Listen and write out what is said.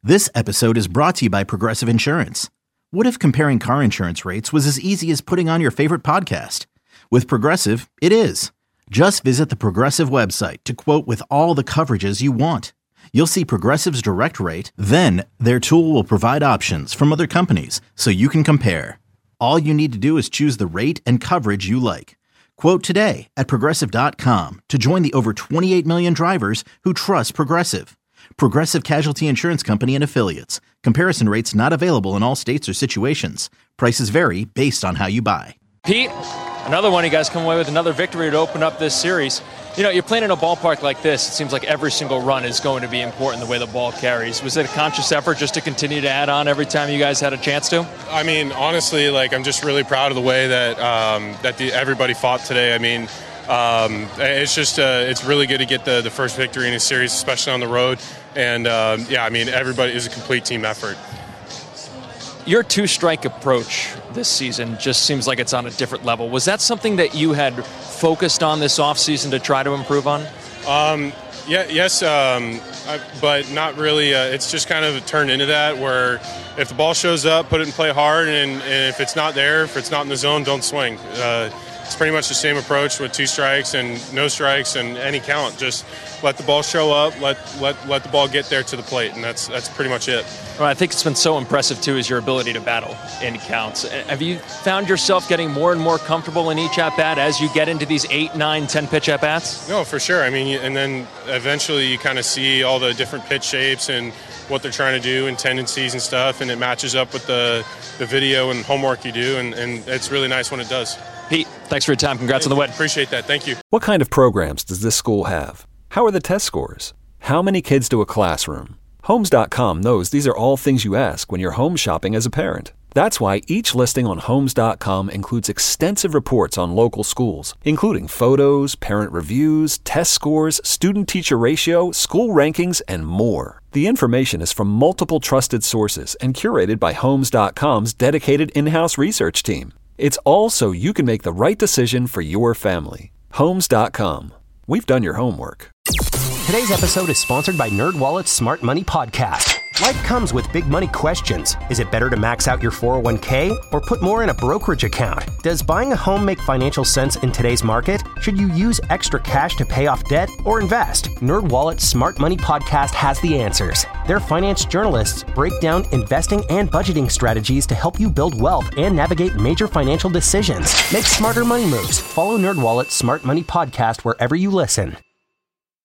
This episode is brought to you by Progressive Insurance. What if comparing car insurance rates was as easy as putting on your favorite podcast? With Progressive, it is. Just visit the Progressive website to quote with all the coverages you want. You'll see Progressive's direct rate, then their tool will provide options from other companies so you can compare. All you need to do is choose the rate and coverage you like. Quote today at Progressive.com to join the over 28 million drivers who trust Progressive. Progressive Casualty Insurance Company and Affiliates. Comparison rates not available in all states or situations. Prices vary based on how you buy. Pete, another one. You guys come away with another victory to open up this series. You know, you're playing in a ballpark like this. It seems like every single run is going to be important the way the ball carries. Was it a conscious effort just to continue to add on every time you guys had a chance to? I mean, honestly, I'm just really proud of the way that everybody fought today. I mean, it's just it's really good to get the first victory in a series, especially on the road. And I mean, everybody is a complete team effort. Your two-strike approach this season just seems like it's on a different level. Was that something that you had focused on this offseason to try to improve on? Yes, but not really. It's just kind of turned into that where if the ball shows up, put it in play hard, and if it's not there, if it's not in the zone, don't swing. It's pretty much the same approach with two strikes and no strikes and any count. Just let the ball show up, let the ball get there to the plate, and that's pretty much it. Well, I think it's been so impressive, too, is your ability to battle in counts. Have you found yourself getting more and more comfortable in each at-bat as you get into these 8, 9, 10-pitch at-bats? No, for sure. I mean, and then eventually you kind of see all the different pitch shapes and what they're trying to do and tendencies and stuff, and it matches up with the video and homework you do, and it's really nice when it does. Pete, thanks for your time. Congrats on the win. Appreciate that. Thank you. What kind of programs does this school have? How are the test scores? How many kids to a classroom? Homes.com knows these are all things you ask when you're home shopping as a parent. That's why each listing on Homes.com includes extensive reports on local schools, including photos, parent reviews, test scores, student-teacher ratio, school rankings, and more. The information is from multiple trusted sources and curated by Homes.com's dedicated in-house research team. It's all so you can make the right decision for your family. Homes.com. We've done your homework. Today's episode is sponsored by NerdWallet's Smart Money Podcast. Life comes with big money questions. Is it better to max out your 401k or put more in a brokerage account? Does buying a home make financial sense in today's market? Should you use extra cash to pay off debt or invest? NerdWallet's Smart Money Podcast has the answers. Their finance journalists break down investing and budgeting strategies to help you build wealth and navigate major financial decisions. Make smarter money moves. Follow NerdWallet's Smart Money Podcast wherever you listen.